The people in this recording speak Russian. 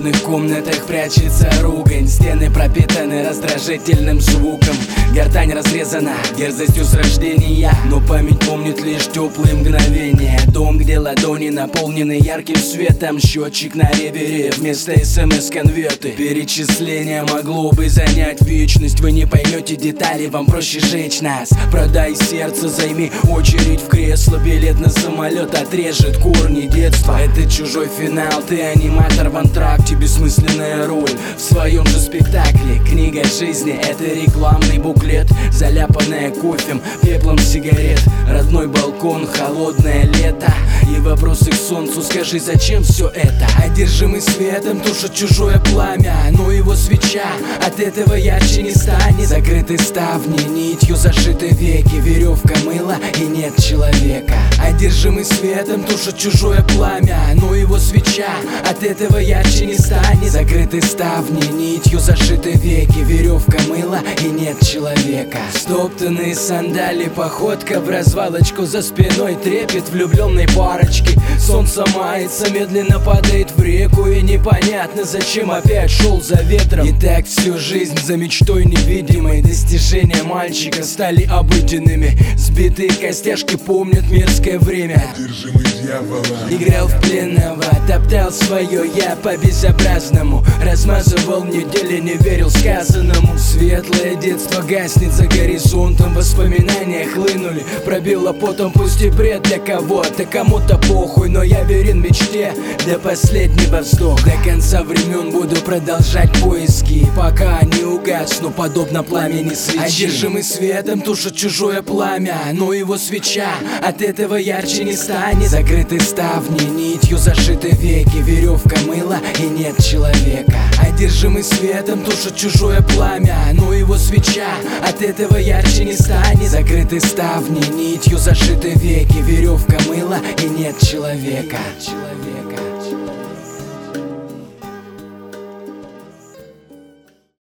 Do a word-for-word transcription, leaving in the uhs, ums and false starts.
холодных комнатах прячется ругань. Стены пропитаны раздражительным звуком. Гортань разрезана дерзостью с рождения, но память помнит лишь теплые мгновения. Дом, где ладони наполнены ярким светом. Счетчик на ревере вместо смс-конверты. Перечисление могло бы занять вечность. Вы не поймете детали, вам проще жечь нас. Продай сердце, займи очередь в кресло. Билет на самолет отрежет корни детства. Это чужой финал, ты аниматор в антракте. Бессмысленная роль в своем же спектакле. Книга жизни — это рекламный буклет, заляпанная кофем, пеплом сигарет. Родной балкон, холодное лето и вопросы к солнцу. Скажи, зачем все это? Одержимый светом тушит чужое пламя, но его свеча от этого ярче не станет. Закрыты ставни, нитью зашиты веки, веревка мыла и нет человека. Одержимый светом тушит чужое пламя, но его свеча от этого ярче не станет. Закрыты ставни, нитью зашиты веки, веревка мыла и нет человека. Стоптанные сандали, походка в развалочку, за спиной трепет влюбленной парочки. Солнце мается, медленно падает в реку, и непонятно, зачем опять шел за ветром. И так всю жизнь за мечтой невидимой. Достижения мальчика стали обыденными. Сбитые костяшки помнят мерзкое время. Одержимый дьявола Играл в пленного, топтал свое я по-безобразному. Размазывал недели, не верил сказанному. Светлое детство гаснет за горизонтом. Воспоминания хлынули, пробило потом. Пусть и бред для кого-то, кому-то похуй, но я верен мечте до последнего вздоха. До конца времен буду продолжать поиски, пока не угасну, подобно пламени свечи. Одержимый светом тушит чужое пламя, но его свеча от этого ярче не станет. Закрыты ставни, нитью зашиты веки, веревка мыла и нет человека. Одержимый светом тушит чужое пламя, но его свеча от этого ярче не станет. Закрыты ставни, нитью зашиты веки, веревка мыла и нет человека. Человека.